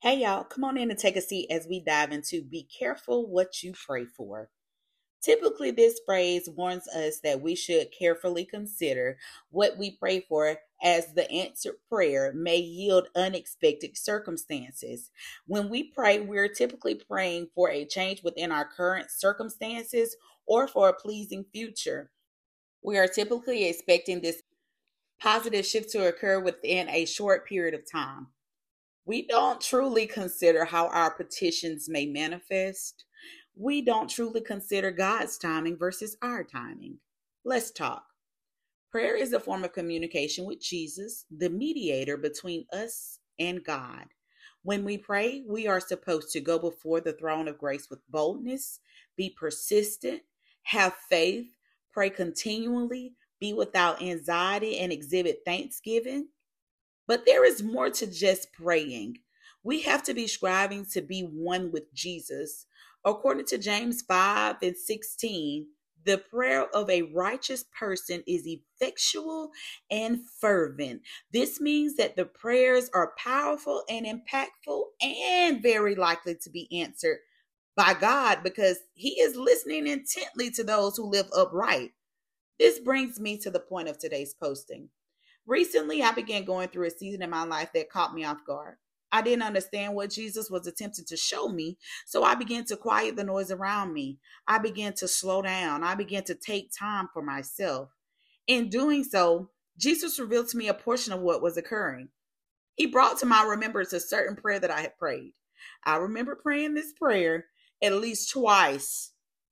Hey y'all, come on in and take a seat as we dive into Be Careful What You Pray For. Typically, this phrase warns us that we should carefully consider what we pray for, as the answered prayer may yield unexpected circumstances. When we pray, we're typically praying for a change within our current circumstances or for a pleasing future. We are typically expecting this positive shift to occur within a short period of time. We don't truly consider how our petitions may manifest. We don't truly consider God's timing versus our timing. Let's talk. Prayer is a form of communication with Jesus, the mediator between us and God. When we pray, we are supposed to go before the throne of grace with boldness, be persistent, have faith, pray continually, be without anxiety, and exhibit thanksgiving. But there is more to just praying. We have to be striving to be one with Jesus. According to James 5 and 16, the prayer of a righteous person is effectual and fervent. This means that the prayers are powerful and impactful and very likely to be answered by God because He is listening intently to those who live upright. This brings me to the point of today's posting. Recently, I began going through a season in my life that caught me off guard. I didn't understand what Jesus was attempting to show me, so I began to quiet the noise around me. I began to slow down. I began to take time for myself. In doing so, Jesus revealed to me a portion of what was occurring. He brought to my remembrance a certain prayer that I had prayed. I remember praying this prayer at least twice,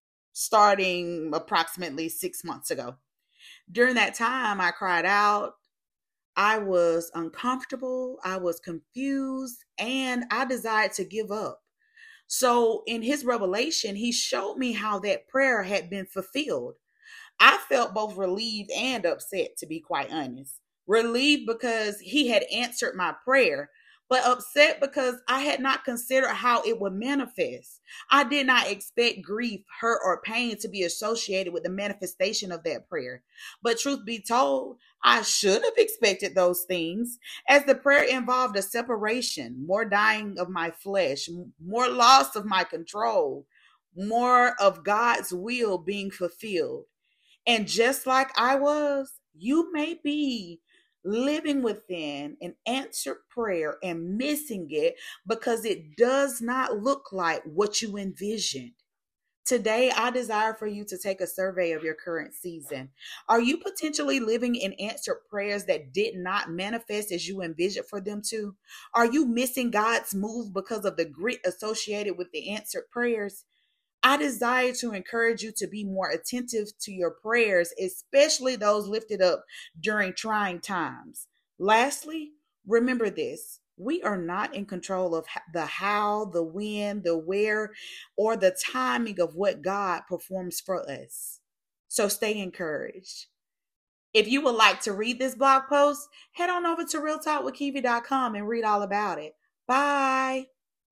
starting approximately 6 months ago. During that time, I cried out. I was uncomfortable, I was confused, and I desired to give up. So, in his revelation, he showed me how that prayer had been fulfilled. I felt both relieved and upset, to be quite honest. Relieved because he had answered my prayer, but upset because I had not considered how it would manifest. I did not expect grief, hurt, or pain to be associated with the manifestation of that prayer. But truth be told, I should have expected those things, as the prayer involved a separation, more dying of my flesh, more loss of my control, more of God's will being fulfilled. And just like I was, you may be living within an answered prayer and missing it because it does not look like what you envisioned. Today, I desire for you to take a survey of your current season. Are you potentially living in answered prayers that did not manifest as you envisioned for them to? Are you missing God's move because of the grit associated with the answered prayers? I desire to encourage you to be more attentive to your prayers, especially those lifted up during trying times. Lastly, remember this. We are not in control of the how, the when, the where, or the timing of what God performs for us. So stay encouraged. If you would like to read this blog post, head on over to realtalkwithkivi.com and read all about it. Bye.